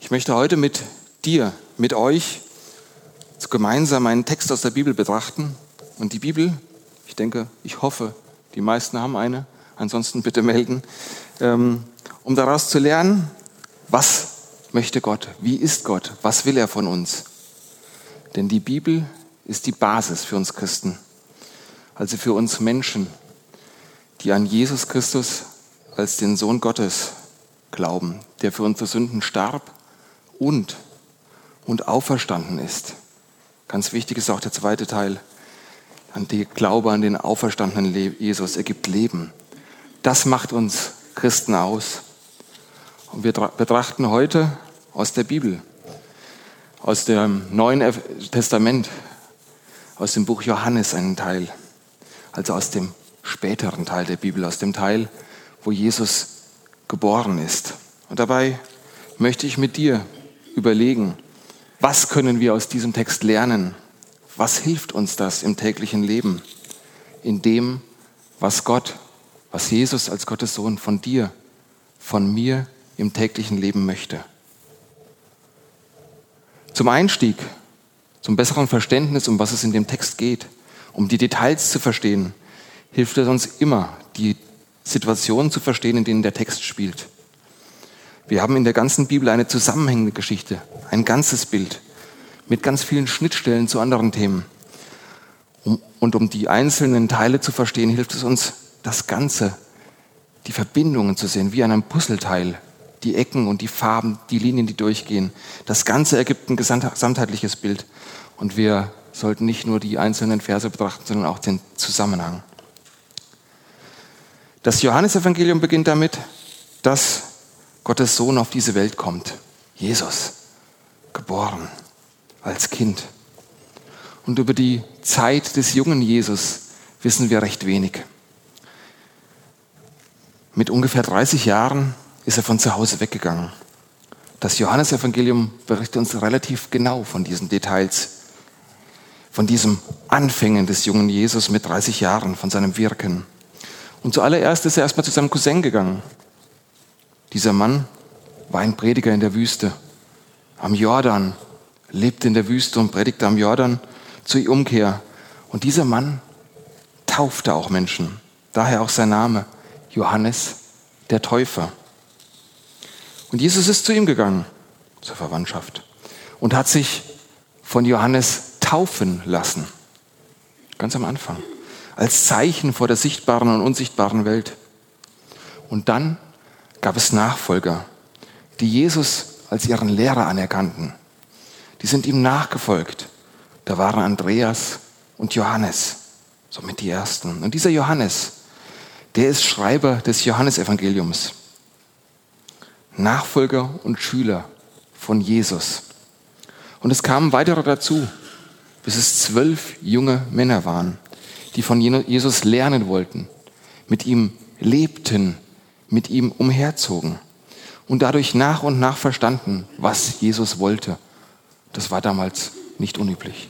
Ich möchte heute mit dir, mit euch gemeinsam einen Text aus der Bibel betrachten. Und die Bibel, ich hoffe, die meisten haben eine, ansonsten bitte melden, um daraus zu lernen, was möchte Gott, wie ist Gott, was will er von uns. Denn die Bibel ist die Basis für uns Christen, also für uns Menschen, die an Jesus Christus als den Sohn Gottes glauben, der für unsere Sünden starb und auferstanden ist. Ganz wichtig ist auch der zweite Teil, an den Glaube an den auferstandenen Jesus. Er gibt Leben. Das macht uns Christen aus. Und wir betrachten heute aus der Bibel, aus dem Neuen Testament, aus dem Buch Johannes einen Teil, also aus dem späteren Teil der Bibel, aus dem Teil, wo Jesus geboren ist. Und dabei möchte ich mit dir überlegen, was können wir aus diesem Text lernen? Was hilft uns das im täglichen Leben? In dem, was Jesus als Gottes Sohn von dir, von mir im täglichen Leben möchte. Zum Einstieg, zum besseren Verständnis, um was es in dem Text geht, um die Details zu verstehen, hilft es uns immer, die Situationen zu verstehen, in denen der Text spielt. Wir haben in der ganzen Bibel eine zusammenhängende Geschichte, ein ganzes Bild mit ganz vielen Schnittstellen zu anderen Themen. Und um die einzelnen Teile zu verstehen, hilft es uns, das Ganze, die Verbindungen zu sehen, wie an einem Puzzleteil, die Ecken und die Farben, die Linien, die durchgehen. Das Ganze ergibt ein gesamtheitliches Bild. Und wir sollten nicht nur die einzelnen Verse betrachten, sondern auch den Zusammenhang. Das Johannesevangelium beginnt damit, dass Gottes Sohn auf diese Welt kommt. Jesus, geboren als Kind. Und über die Zeit des jungen Jesus wissen wir recht wenig. Mit ungefähr 30 Jahren ist er von zu Hause weggegangen. Das Johannesevangelium berichtet uns relativ genau von diesen Details, von diesem Anfängen des jungen Jesus mit 30 Jahren, von seinem Wirken. Und zuallererst ist er erstmal zu seinem Cousin gegangen. Dieser Mann war ein Prediger in der Wüste, am Jordan, lebte in der Wüste und predigte am Jordan zur Umkehr. Und dieser Mann taufte auch Menschen, daher auch sein Name, Johannes der Täufer. Und Jesus ist zu ihm gegangen, zur Verwandtschaft, und hat sich von Johannes taufen lassen, ganz am Anfang, als Zeichen vor der sichtbaren und unsichtbaren Welt. Und dann gab es Nachfolger, die Jesus als ihren Lehrer anerkannten. Die sind ihm nachgefolgt. Da waren Andreas und Johannes, somit die ersten. Und dieser Johannes, der ist Schreiber des Johannesevangeliums. Nachfolger und Schüler von Jesus. Und es kamen weitere dazu, bis es 12 junge Männer waren, die von Jesus lernen wollten, mit ihm lebten, mit ihm umherzogen und dadurch nach und nach verstanden, was Jesus wollte. Das war damals nicht unüblich.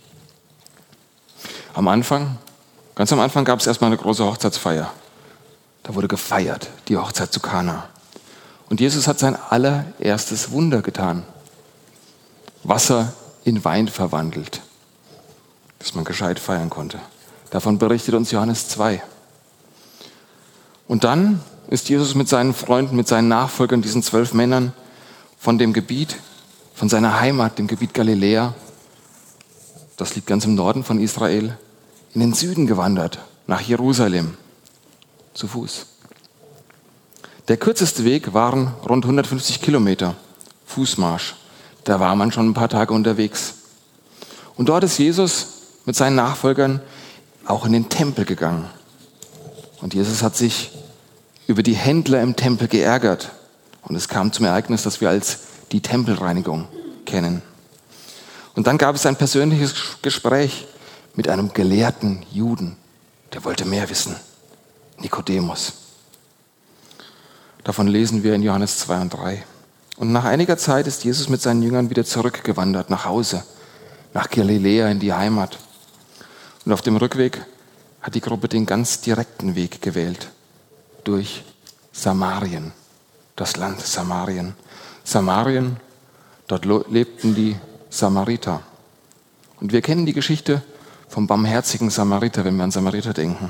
Ganz am Anfang gab es erstmal eine große Hochzeitsfeier. Da wurde gefeiert, die Hochzeit zu Kana. Und Jesus hat sein allererstes Wunder getan. Wasser in Wein verwandelt, dass man gescheit feiern konnte. Davon berichtet uns Johannes 2. Und dann ist Jesus mit seinen Freunden, mit seinen Nachfolgern, diesen 12 Männern, von dem Gebiet, von seiner Heimat, dem Gebiet Galiläa, das liegt ganz im Norden von Israel, in den Süden gewandert, nach Jerusalem, zu Fuß. Der kürzeste Weg waren rund 150 Kilometer, Fußmarsch. Da war man schon ein paar Tage unterwegs. Und dort ist Jesus mit seinen Nachfolgern auch in den Tempel gegangen. Und Jesus hat sich über die Händler im Tempel geärgert. Und es kam zum Ereignis, das wir als die Tempelreinigung kennen. Und dann gab es ein persönliches Gespräch mit einem gelehrten Juden. Der wollte mehr wissen. Nikodemus. Davon lesen wir in Johannes 2 und 3. Und nach einiger Zeit ist Jesus mit seinen Jüngern wieder zurückgewandert nach Hause, nach Galiläa in die Heimat. Und auf dem Rückweg hat die Gruppe den ganz direkten Weg gewählt, durch Samarien, das Land Samarien. Samarien, Dort lebten die Samariter. Und wir kennen die Geschichte vom barmherzigen Samariter, wenn wir an Samariter denken.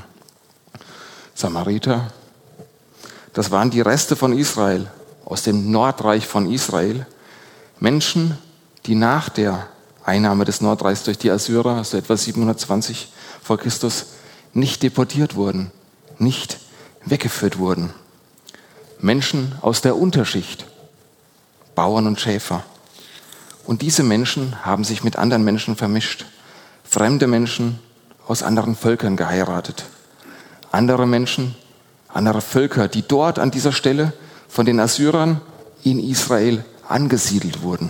Samariter, das waren die Reste von Israel, aus dem Nordreich von Israel. Menschen, die nach der Einnahme des Nordreichs durch die Assyrer, also etwa 720 vor Christus, nicht deportiert wurden, nicht weggeführt wurden. Menschen aus der Unterschicht, Bauern und Schäfer. Und diese Menschen haben sich mit anderen Menschen vermischt. Fremde Menschen aus anderen Völkern geheiratet. Andere Menschen, andere Völker, die dort an dieser Stelle von den Assyrern in Israel angesiedelt wurden.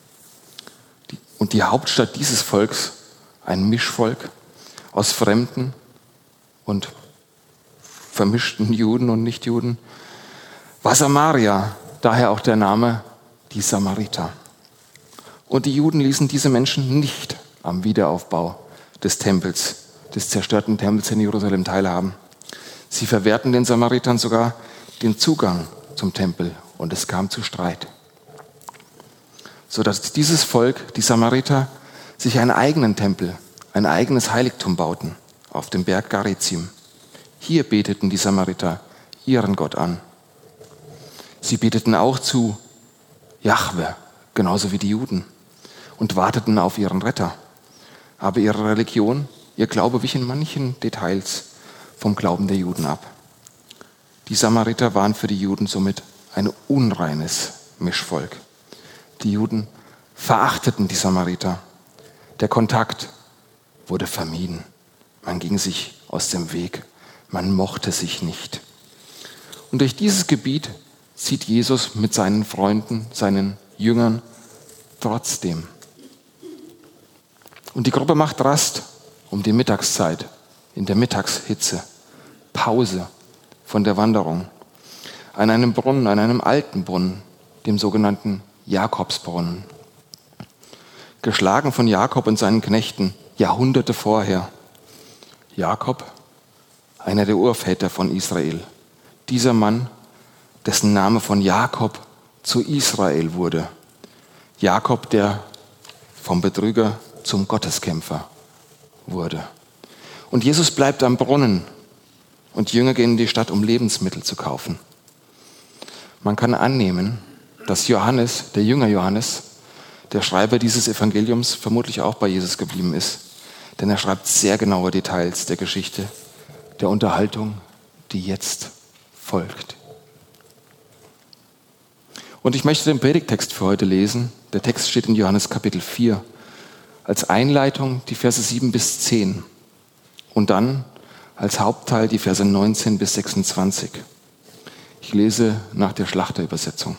Und die Hauptstadt dieses Volks, ein Mischvolk aus Fremden und vermischten Juden und Nichtjuden, war Samaria, daher auch der Name die Samariter. Und die Juden ließen diese Menschen nicht am Wiederaufbau des Tempels, des zerstörten Tempels in Jerusalem teilhaben. Sie verwehrten den Samaritern sogar den Zugang zum Tempel und es kam zu Streit. Sodass dieses Volk, die Samariter, sich einen eigenen Tempel, ein eigenes Heiligtum bauten auf dem Berg Garizim. Hier beteten die Samariter ihren Gott an. Sie beteten auch zu Jahwe, genauso wie die Juden, und warteten auf ihren Retter. Aber ihre Religion, ihr Glaube wich in manchen Details vom Glauben der Juden ab. Die Samariter waren für die Juden somit ein unreines Mischvolk. Die Juden verachteten die Samariter. Der Kontakt wurde vermieden. Man ging sich aus dem Weg. Man mochte sich nicht. Und durch dieses Gebiet zieht Jesus mit seinen Freunden, seinen Jüngern trotzdem. Und die Gruppe macht Rast um die Mittagszeit, in der Mittagshitze, Pause von der Wanderung, an einem Brunnen, an einem alten Brunnen, dem sogenannten Jakobsbrunnen. Geschlagen von Jakob und seinen Knechten Jahrhunderte vorher. Jakob, einer der Urväter von Israel. Dieser Mann, dessen Name von Jakob zu Israel wurde. Jakob, der vom Betrüger zum Gotteskämpfer wurde. Und Jesus bleibt am Brunnen und Jünger gehen in die Stadt, um Lebensmittel zu kaufen. Man kann annehmen, dass Johannes, der Jünger Johannes, der Schreiber dieses Evangeliums, vermutlich auch bei Jesus geblieben ist. Denn er schreibt sehr genaue Details der Geschichte, der Unterhaltung, die jetzt folgt. Und ich möchte den Predigttext für heute lesen. Der Text steht in Johannes Kapitel 4. Als Einleitung die Verse 7 bis 10. Und dann als Hauptteil die Verse 19 bis 26. Ich lese nach der Schlachterübersetzung.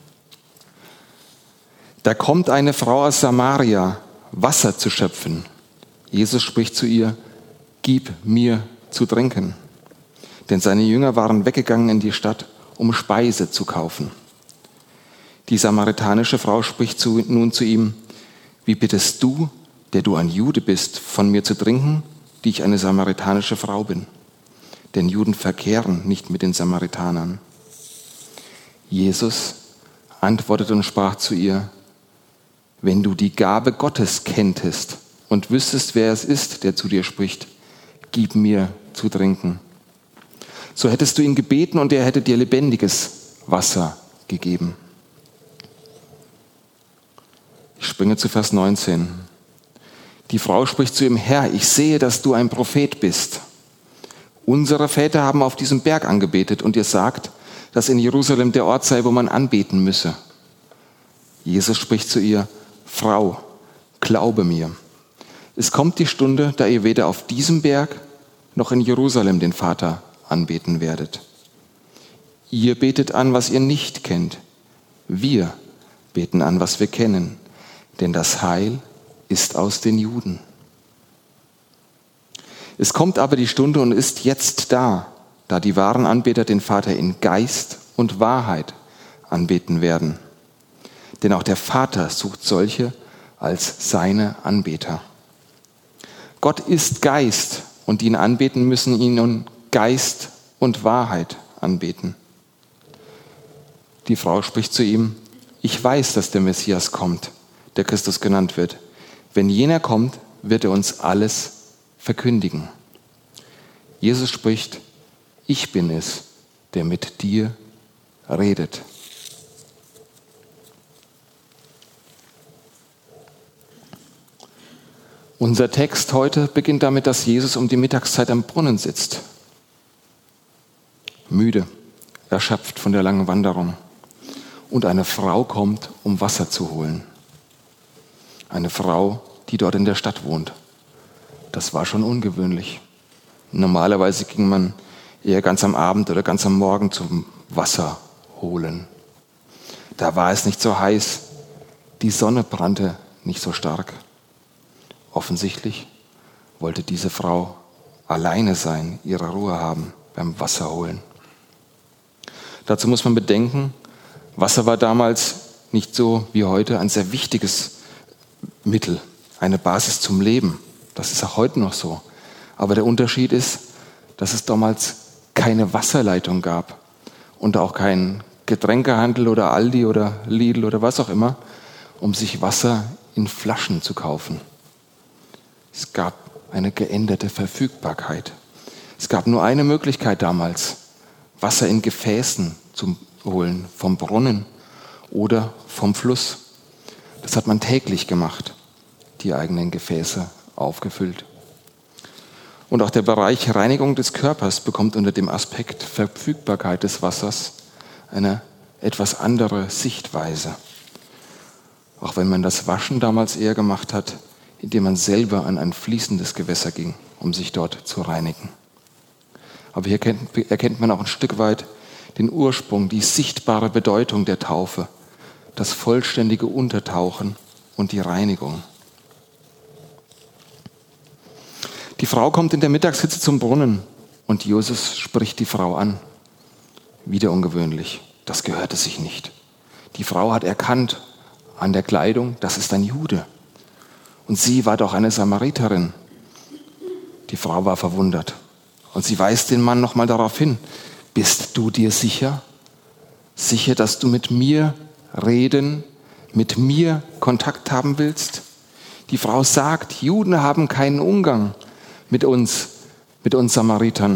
Da kommt eine Frau aus Samaria, Wasser zu schöpfen. Jesus spricht zu ihr, gib mir zu trinken. Denn seine Jünger waren weggegangen in die Stadt, um Speise zu kaufen. Die samaritanische Frau spricht nun zu ihm, wie bittest du, der du ein Jude bist, von mir zu trinken, die ich eine samaritanische Frau bin? Denn Juden verkehren nicht mit den Samaritanern. Jesus antwortete und sprach zu ihr, wenn du die Gabe Gottes kenntest und wüsstest, wer es ist, der zu dir spricht, gib mir zu trinken. So hättest du ihn gebeten und er hätte dir lebendiges Wasser gegeben. Ich springe zu Vers 19. Die Frau spricht zu ihm, Herr, ich sehe, dass du ein Prophet bist. Unsere Väter haben auf diesem Berg angebetet und ihr sagt, dass in Jerusalem der Ort sei, wo man anbeten müsse. Jesus spricht zu ihr, Frau, glaube mir. Es kommt die Stunde, da ihr weder auf diesem Berg noch in Jerusalem den Vater anbeten werdet. Ihr betet an, was ihr nicht kennt. Wir beten an, was wir kennen. Denn das Heil ist aus den Juden. Es kommt aber die Stunde und ist jetzt da die wahren Anbeter den Vater in Geist und Wahrheit anbeten werden. Denn auch der Vater sucht solche als seine Anbeter. Gott ist Geist und die ihn anbeten, müssen ihn in Geist und Wahrheit anbeten. Die Frau spricht zu ihm, ich weiß, dass der Messias kommt, der Christus genannt wird. Wenn jener kommt, wird er uns alles verkündigen. Jesus spricht, ich bin es, der mit dir redet. Unser Text heute beginnt damit, dass Jesus um die Mittagszeit am Brunnen sitzt. Müde, erschöpft von der langen Wanderung. Und eine Frau kommt, um Wasser zu holen. Eine Frau, die dort in der Stadt wohnt. Das war schon ungewöhnlich. Normalerweise ging man eher ganz am Abend oder ganz am Morgen zum Wasser holen. Da war es nicht so heiß, die Sonne brannte nicht so stark. Offensichtlich wollte diese Frau alleine sein, ihre Ruhe haben beim Wasserholen. Dazu muss man bedenken, Wasser war damals nicht so wie heute ein sehr wichtiges Mittel, eine Basis zum Leben. Das ist auch heute noch so. Aber der Unterschied ist, dass es damals keine Wasserleitung gab und auch keinen Getränkehandel oder Aldi oder Lidl oder was auch immer, um sich Wasser in Flaschen zu kaufen. Es gab eine geänderte Verfügbarkeit. Es gab nur eine Möglichkeit damals, Wasser in Gefäßen zu holen, vom Brunnen oder vom Fluss. Das hat man täglich gemacht, die eigenen Gefäße aufgefüllt. Und auch der Bereich Reinigung des Körpers bekommt unter dem Aspekt Verfügbarkeit des Wassers eine etwas andere Sichtweise. Auch wenn man das Waschen damals eher gemacht hat, indem man selber an ein fließendes Gewässer ging, um sich dort zu reinigen. Aber hier erkennt man auch ein Stück weit den Ursprung, die sichtbare Bedeutung der Taufe, das vollständige Untertauchen und die Reinigung. Die Frau kommt in der Mittagshitze zum Brunnen und Jesus spricht die Frau an. Wieder ungewöhnlich, das gehörte sich nicht. Die Frau hat erkannt an der Kleidung, das ist ein Jude. Und sie war doch eine Samariterin. Die Frau war verwundert. Und sie weist den Mann nochmal darauf hin. Bist du dir sicher? Sicher, dass du mit mir reden, mit mir Kontakt haben willst? Die Frau sagt, Juden haben keinen Umgang mit uns Samaritern.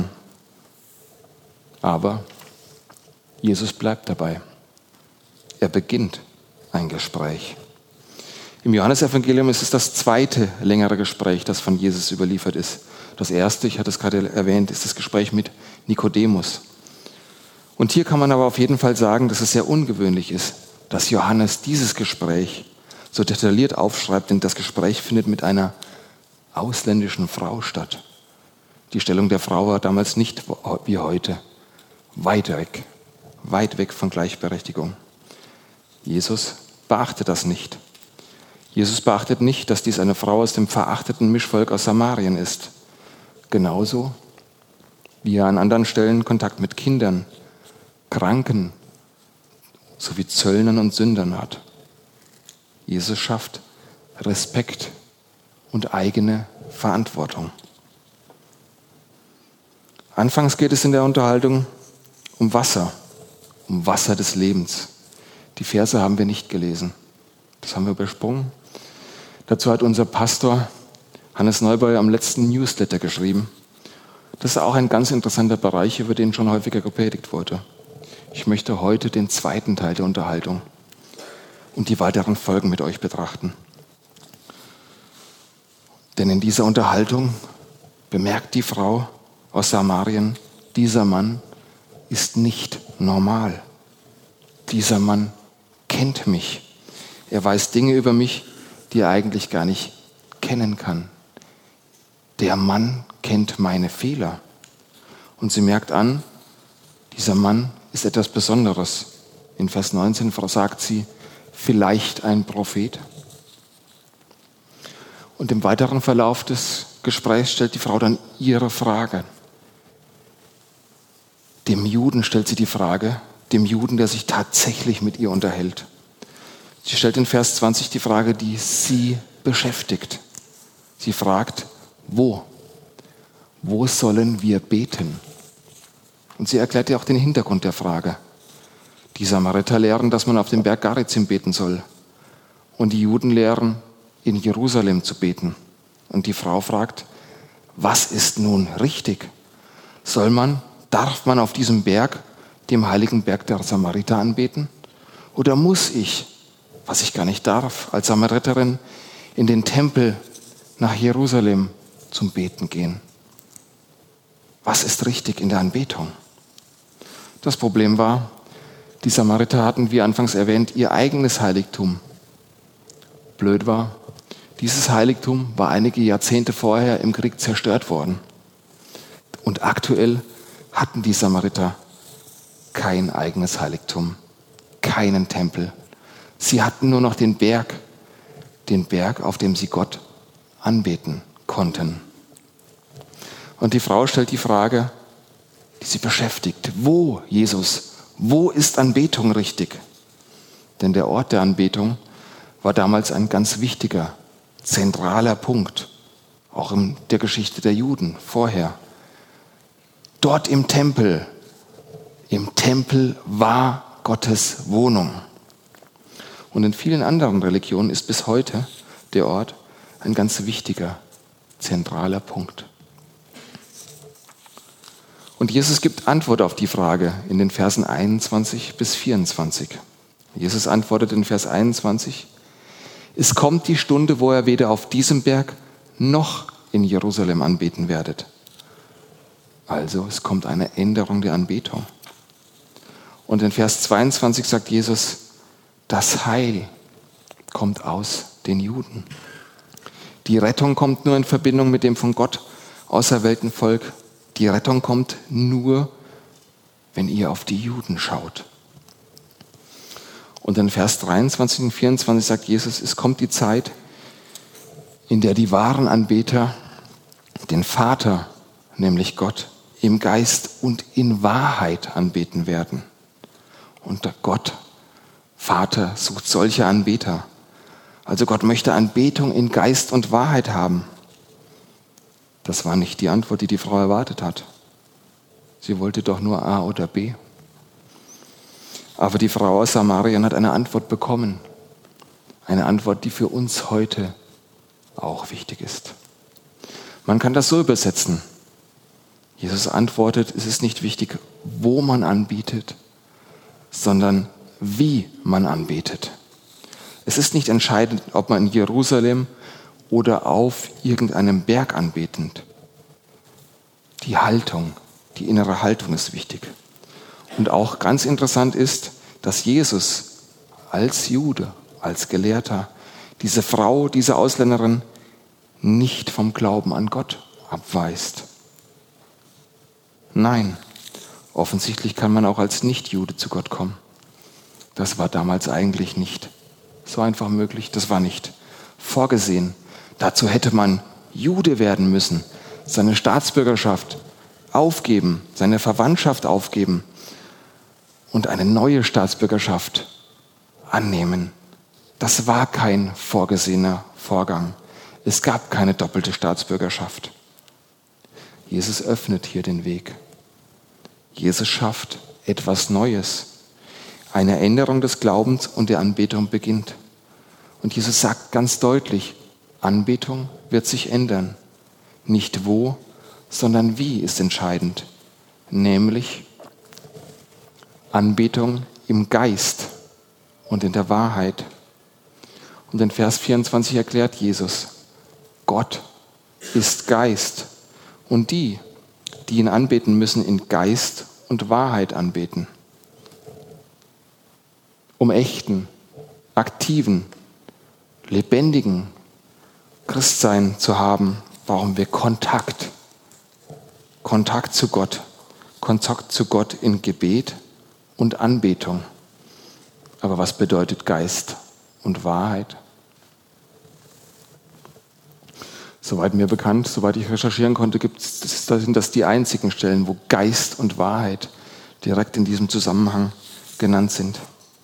Aber Jesus bleibt dabei. Er beginnt ein Gespräch. Im Johannesevangelium ist es das zweite längere Gespräch, das von Jesus überliefert ist. Das erste, ich hatte es gerade erwähnt, ist das Gespräch mit Nikodemus. Und hier kann man aber auf jeden Fall sagen, dass es sehr ungewöhnlich ist, dass Johannes dieses Gespräch so detailliert aufschreibt, denn das Gespräch findet mit einer ausländischen Frau statt. Die Stellung der Frau war damals nicht wie heute, weit weg von Gleichberechtigung. Jesus beachtet das nicht. Jesus beachtet nicht, dass dies eine Frau aus dem verachteten Mischvolk aus Samarien ist. Genauso wie er an anderen Stellen Kontakt mit Kindern, Kranken sowie Zöllnern und Sündern hat. Jesus schafft Respekt und eigene Verantwortung. Anfangs geht es in der Unterhaltung um Wasser des Lebens. Die Verse haben wir nicht gelesen. Das haben wir übersprungen. Dazu hat unser Pastor Hannes Neubauer am letzten Newsletter geschrieben. Das ist auch ein ganz interessanter Bereich, über den schon häufiger gepredigt wurde. Ich möchte heute den zweiten Teil der Unterhaltung und die weiteren Folgen mit euch betrachten. Denn in dieser Unterhaltung bemerkt die Frau aus Samarien, dieser Mann ist nicht normal. Dieser Mann kennt mich. Er weiß Dinge über mich, die er eigentlich gar nicht kennen kann. Der Mann kennt meine Fehler. Und sie merkt an, dieser Mann ist etwas Besonderes. In Vers 19 sagt sie, vielleicht ein Prophet. Und im weiteren Verlauf des Gesprächs stellt die Frau dann ihre Frage. Dem Juden stellt sie die Frage, dem Juden, der sich tatsächlich mit ihr unterhält. Sie stellt in Vers 20 die Frage, die sie beschäftigt. Sie fragt, wo? Wo sollen wir beten? Und sie erklärt ihr auch den Hintergrund der Frage. Die Samariter lehren, dass man auf dem Berg Garizim beten soll. Und die Juden lehren, in Jerusalem zu beten. Und die Frau fragt, was ist nun richtig? Darf man auf diesem Berg, dem heiligen Berg der Samariter, anbeten? Oder muss ich, was ich gar nicht darf, als Samariterin in den Tempel nach Jerusalem zum Beten gehen? Was ist richtig in der Anbetung? Das Problem war, die Samariter hatten, wie anfangs erwähnt, ihr eigenes Heiligtum. Blöd war, dieses Heiligtum war einige Jahrzehnte vorher im Krieg zerstört worden. Und aktuell hatten die Samariter kein eigenes Heiligtum, keinen Tempel. Sie hatten nur noch den Berg, auf dem sie Gott anbeten konnten. Und die Frau stellt die Frage, die sie beschäftigt: Wo, Jesus, wo ist Anbetung richtig? Denn der Ort der Anbetung war damals ein ganz wichtiger, zentraler Punkt, auch in der Geschichte der Juden vorher. Dort im Tempel war Gottes Wohnung. Und in vielen anderen Religionen ist bis heute der Ort ein ganz wichtiger, zentraler Punkt. Und Jesus gibt Antwort auf die Frage in den Versen 21 bis 24. Jesus antwortet in Vers 21, es kommt die Stunde, wo ihr weder auf diesem Berg noch in Jerusalem anbeten werdet. Also es kommt eine Änderung der Anbetung. Und in Vers 22 sagt Jesus, das Heil kommt aus den Juden. Die Rettung kommt nur in Verbindung mit dem von Gott auserwählten Volk. Die Rettung kommt nur, wenn ihr auf die Juden schaut. Und in Vers 23 und 24 sagt Jesus, es kommt die Zeit, in der die wahren Anbeter den Vater, nämlich Gott, im Geist und in Wahrheit anbeten werden. Und Gott, Vater, sucht solche Anbeter. Also Gott möchte Anbetung in Geist und Wahrheit haben. Das war nicht die Antwort, die die Frau erwartet hat. Sie wollte doch nur A oder B. Aber die Frau aus Samarien hat eine Antwort bekommen. Eine Antwort, die für uns heute auch wichtig ist. Man kann das so übersetzen. Jesus antwortet, es ist nicht wichtig, wo man anbetet, sondern wie man anbetet. Es ist nicht entscheidend, ob man in Jerusalem oder auf irgendeinem Berg anbetend. Die Haltung, die innere Haltung ist wichtig. Und auch ganz interessant ist, dass Jesus als Jude, als Gelehrter, diese Frau, diese Ausländerin nicht vom Glauben an Gott abweist. Nein, offensichtlich kann man auch als Nichtjude zu Gott kommen. Das war damals eigentlich nicht so einfach möglich. Das war nicht vorgesehen. Dazu hätte man Jude werden müssen, seine Staatsbürgerschaft aufgeben, seine Verwandtschaft aufgeben und eine neue Staatsbürgerschaft annehmen. Das war kein vorgesehener Vorgang. Es gab keine doppelte Staatsbürgerschaft. Jesus öffnet hier den Weg. Jesus schafft etwas Neues. Eine Änderung des Glaubens und der Anbetung beginnt. Und Jesus sagt ganz deutlich, Anbetung wird sich ändern. Nicht wo, sondern wie ist entscheidend. Nämlich Anbetung im Geist und in der Wahrheit. Und in Vers 24 erklärt Jesus, Gott ist Geist. Und die ihn anbeten, müssen in Geist und Wahrheit anbeten. Um echten, aktiven, lebendigen Christsein zu haben, brauchen wir Kontakt. Kontakt zu Gott. Kontakt zu Gott in Gebet und Anbetung. Aber was bedeutet Geist und Wahrheit? Soweit mir bekannt, soweit ich recherchieren konnte, sind das die einzigen Stellen, wo Geist und Wahrheit direkt in diesem Zusammenhang genannt sind.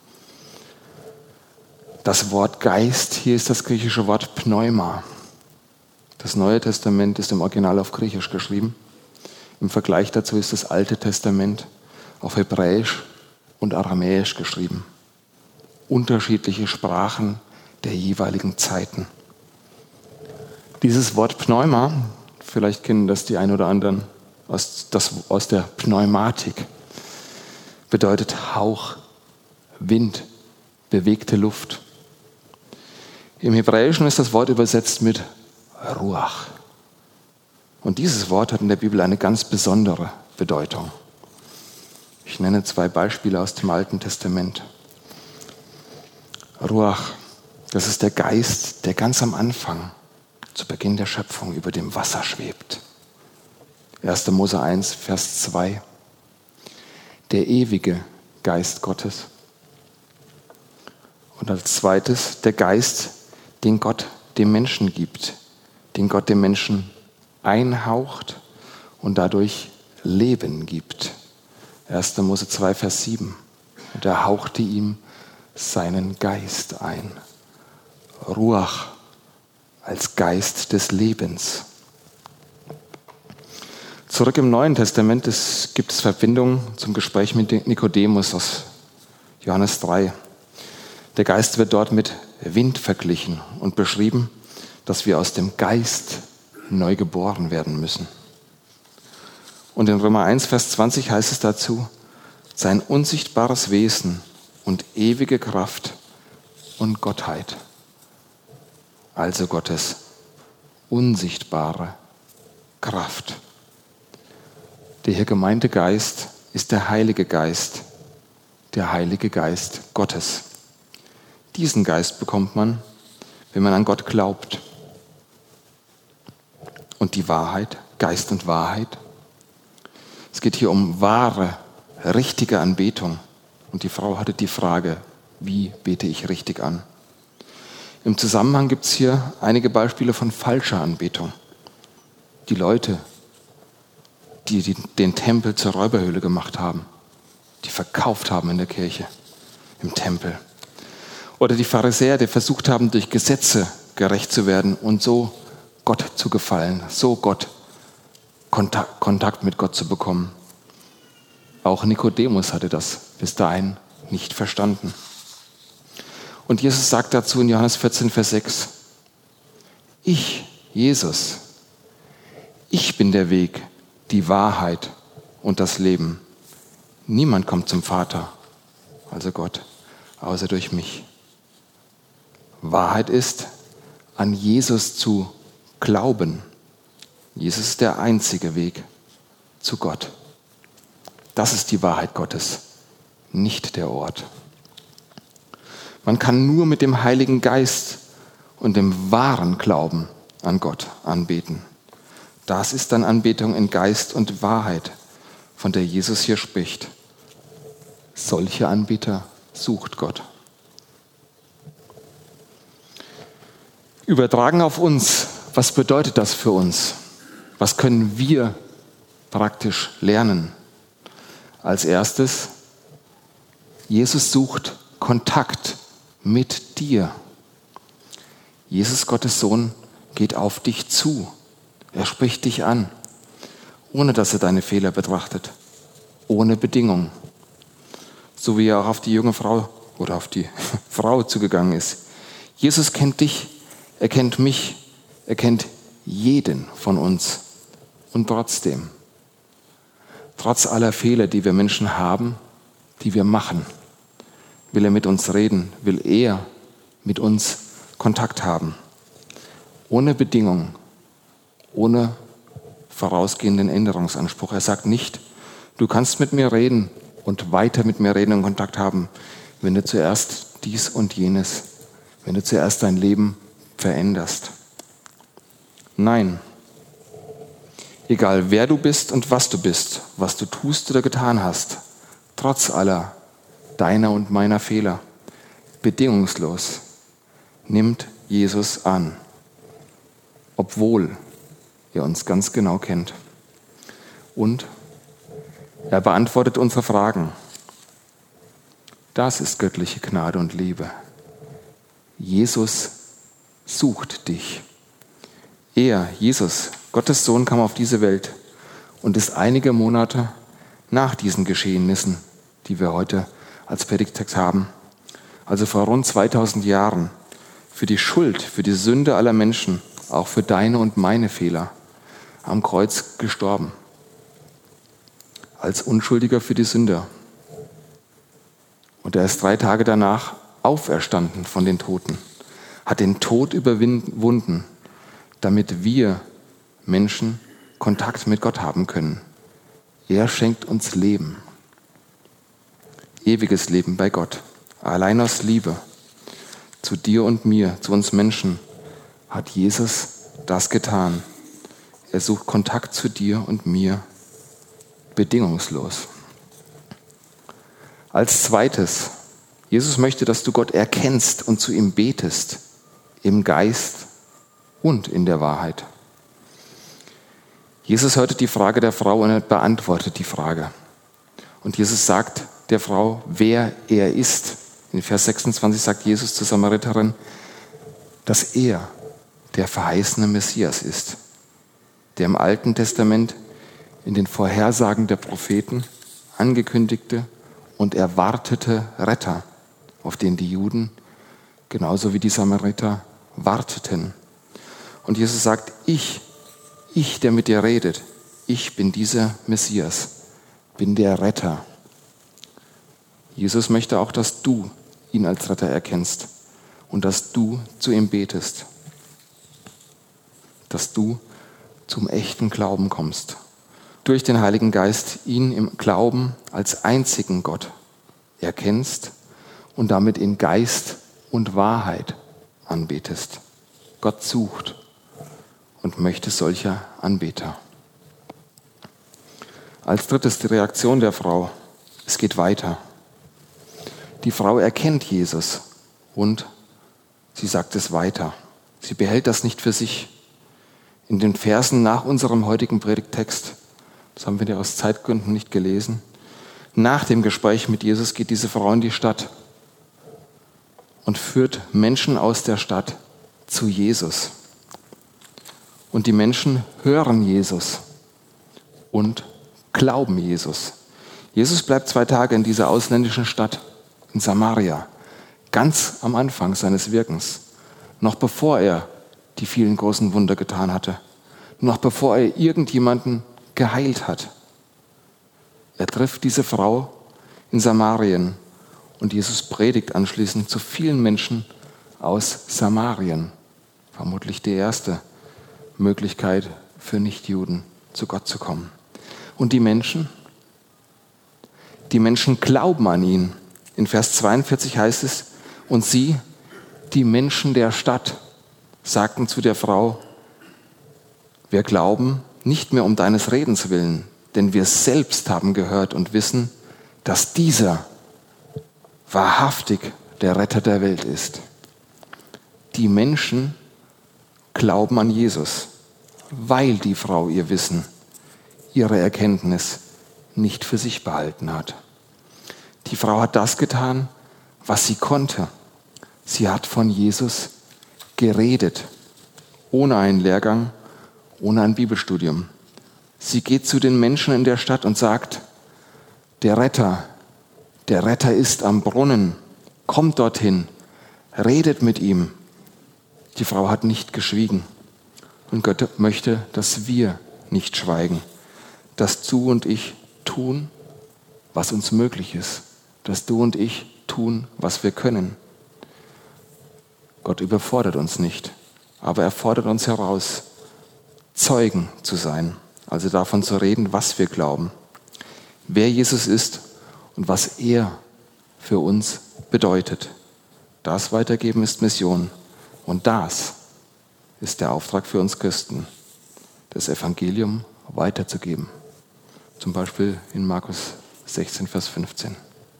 Das Wort Geist, hier ist das griechische Wort Pneuma. Das Neue Testament ist im Original auf Griechisch geschrieben. Im Vergleich dazu ist das Alte Testament auf Hebräisch und Aramäisch geschrieben. Unterschiedliche Sprachen der jeweiligen Zeiten. Dieses Wort Pneuma, vielleicht kennen das die einen oder anderen aus der Pneumatik, bedeutet Hauch, Wind, bewegte Luft. Im Hebräischen ist das Wort übersetzt mit Ruach. Und dieses Wort hat in der Bibel eine ganz besondere Bedeutung. Ich nenne 2 Beispiele aus dem Alten Testament. Ruach, das ist der Geist, der ganz am Anfang, zu Beginn der Schöpfung, über dem Wasser schwebt. 1. Mose 1, Vers 2. Der ewige Geist Gottes. Und als zweites der Geist, den Gott dem Menschen gibt, den Gott dem Menschen einhaucht und dadurch Leben gibt. 1. Mose 2, Vers 7. Und er hauchte ihm seinen Geist ein. Ruach als Geist des Lebens. Zurück im Neuen Testament gibt es Verbindungen zum Gespräch mit Nikodemus aus Johannes 3. Der Geist wird dort mit Wind verglichen und beschrieben, dass wir aus dem Geist neu geboren werden müssen. Und in Römer 1, Vers 20 heißt es dazu, sein unsichtbares Wesen und ewige Kraft und Gottheit. Also Gottes unsichtbare Kraft. Der hier gemeinte Geist ist der Heilige Geist Gottes. Diesen Geist bekommt man, wenn man an Gott glaubt. Und die Wahrheit, Geist und Wahrheit. Es geht hier um wahre, richtige Anbetung. Und die Frau hatte die Frage, wie bete ich richtig an? Im Zusammenhang gibt es hier einige Beispiele von falscher Anbetung. Die Leute, die den Tempel zur Räuberhöhle gemacht haben, die verkauft haben in der Kirche, im Tempel. Oder die Pharisäer, die versucht haben, durch Gesetze gerecht zu werden und so Gott zu gefallen, so Kontakt mit Gott zu bekommen. Auch Nikodemus hatte das bis dahin nicht verstanden. Und Jesus sagt dazu in Johannes 14, Vers 6, ich, Jesus, ich bin der Weg, die Wahrheit und das Leben. Niemand kommt zum Vater, also Gott, außer durch mich. Wahrheit ist, an Jesus zu glauben. Jesus ist der einzige Weg zu Gott. Das ist die Wahrheit Gottes, nicht der Ort. Man kann nur mit dem Heiligen Geist und dem wahren Glauben an Gott anbeten. Das ist dann Anbetung in Geist und Wahrheit, von der Jesus hier spricht. Solche Anbeter sucht Gott. Übertragen auf uns, was bedeutet das für uns? Was können wir praktisch lernen? Als erstes, Jesus sucht Kontakt mit dir. Jesus, Gottes Sohn, geht auf dich zu. Er spricht dich an, ohne dass er deine Fehler betrachtet, ohne Bedingung. So wie er auch auf die junge Frau oder auf die Frau zugegangen ist. Jesus kennt dich, er kennt mich, er kennt jeden von uns. Und trotzdem, trotz aller Fehler, die wir Menschen haben, die wir machen, will er mit uns reden, will er mit uns Kontakt haben. Ohne Bedingung, ohne vorausgehenden Änderungsanspruch. Er sagt nicht, du kannst mit mir reden und weiter mit mir reden und Kontakt haben, wenn du zuerst dies und jenes, wenn du zuerst dein Leben veränderst. Nein, egal wer du bist und was du bist, was du tust oder getan hast, trotz aller deiner und meiner Fehler, bedingungslos nimmt Jesus an, obwohl er uns ganz genau kennt. Und er beantwortet unsere Fragen. Das ist göttliche Gnade und Liebe. Jesus sucht dich. Er, Jesus, Gottes Sohn, kam auf diese Welt und ist einige Monate nach diesen Geschehnissen, die wir heute als Predigttext haben. Also vor rund 2000 Jahren, für die Schuld, für die Sünde aller Menschen, auch für deine und meine Fehler, am Kreuz gestorben. Als Unschuldiger für die Sünder. Und er ist 3 Tage danach auferstanden von den Toten, hat den Tod überwunden, damit wir Menschen Kontakt mit Gott haben können. Er schenkt uns Leben, ewiges Leben bei Gott, allein aus Liebe zu dir und mir, zu uns Menschen, hat Jesus das getan. Er sucht Kontakt zu dir und mir bedingungslos. Als zweites, Jesus möchte, dass du Gott erkennst und zu ihm betest, im Geist und in der Wahrheit. Jesus hörte die Frage der Frau und er beantwortet die Frage. Und Jesus sagt der Frau, wer er ist. In Vers 26 sagt Jesus zur Samariterin, dass er der verheißene Messias ist, der im Alten Testament in den Vorhersagen der Propheten angekündigte und erwartete Retter, auf den die Juden genauso wie die Samariter warteten. Und Jesus sagt, ich, der mit dir redet, ich bin dieser Messias, bin der Retter. Jesus möchte auch, dass du ihn als Retter erkennst und dass du zu ihm betest, dass du zum echten Glauben kommst. Durch den Heiligen Geist ihn im Glauben als einzigen Gott erkennst und damit in Geist und Wahrheit anbetest. Gott sucht und möchte solcher Anbeter. Als drittes die Reaktion der Frau. Es geht weiter. Die Frau erkennt Jesus und sie sagt es weiter. Sie behält das nicht für sich. In den Versen nach unserem heutigen Predigttext, das haben wir ja aus Zeitgründen nicht gelesen, nach dem Gespräch mit Jesus geht diese Frau in die Stadt und führt Menschen aus der Stadt zu Jesus. Und die Menschen hören Jesus und glauben Jesus. Jesus bleibt 2 Tage in dieser ausländischen Stadt, in Samaria, ganz am Anfang seines Wirkens, noch bevor er die vielen großen Wunder getan hatte, noch bevor er irgendjemanden geheilt hat. Er trifft diese Frau in Samarien und Jesus predigt anschließend zu vielen Menschen aus Samarien. Vermutlich die erste Möglichkeit für Nichtjuden, zu Gott zu kommen. Und die Menschen glauben an ihn. In Vers 42 heißt es, und sie, die Menschen der Stadt, sagten zu der Frau, wir glauben nicht mehr um deines Redens willen, denn wir selbst haben gehört und wissen, dass dieser wahrhaftig der Retter der Welt ist. Die Menschen glauben an Jesus, weil die Frau ihr Wissen, ihre Erkenntnis nicht für sich behalten hat. Die Frau hat das getan, was sie konnte. Sie hat von Jesus geredet, ohne einen Lehrgang, ohne ein Bibelstudium. Sie geht zu den Menschen in der Stadt und sagt, der Retter ist am Brunnen, kommt dorthin, redet mit ihm. Die Frau hat nicht geschwiegen. Und Gott möchte, dass wir nicht schweigen, dass du und ich tun, was uns möglich ist, dass du und ich tun, was wir können. Gott überfordert uns nicht, aber er fordert uns heraus, Zeugen zu sein, also davon zu reden, was wir glauben, wer Jesus ist und was er für uns bedeutet. Das Weitergeben ist Mission und das ist der Auftrag für uns Christen, das Evangelium weiterzugeben. Zum Beispiel in Markus 16, Vers 15.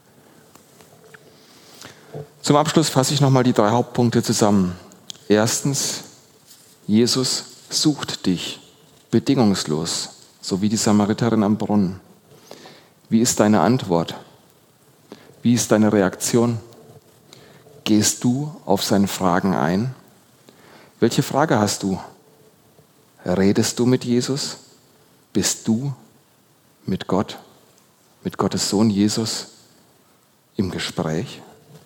Zum Abschluss fasse ich nochmal die 3 Hauptpunkte zusammen. Erstens, Jesus sucht dich bedingungslos, so wie die Samariterin am Brunnen. Wie ist deine Antwort? Wie ist deine Reaktion? Gehst du auf seine Fragen ein? Welche Frage hast du? Redest du mit Jesus? Bist du mit Gott, mit Gottes Sohn Jesus im Gespräch.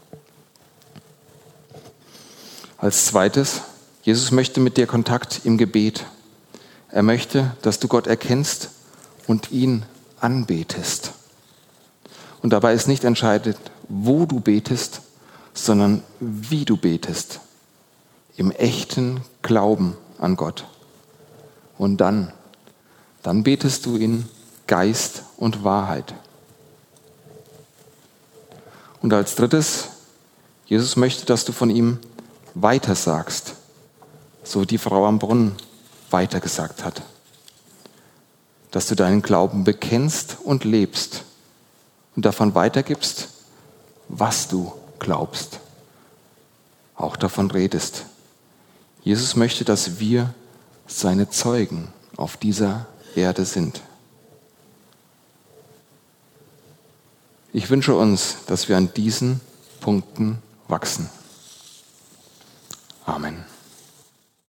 Als zweites, Jesus möchte mit dir Kontakt im Gebet. Er möchte, dass du Gott erkennst und ihn anbetest. Und dabei ist nicht entscheidend, wo du betest, sondern wie du betest. Im echten Glauben an Gott. Und dann betest du in Geist und Wahrheit. Und als drittes, Jesus möchte, dass du von ihm weitersagst, so die Frau am Brunnen weitergesagt hat. Dass du deinen Glauben bekennst und lebst und davon weitergibst, was du glaubst. Auch davon redest. Jesus möchte, dass wir seine Zeugen auf dieser Erde sind. Ich wünsche uns, dass wir an diesen Punkten wachsen. Amen.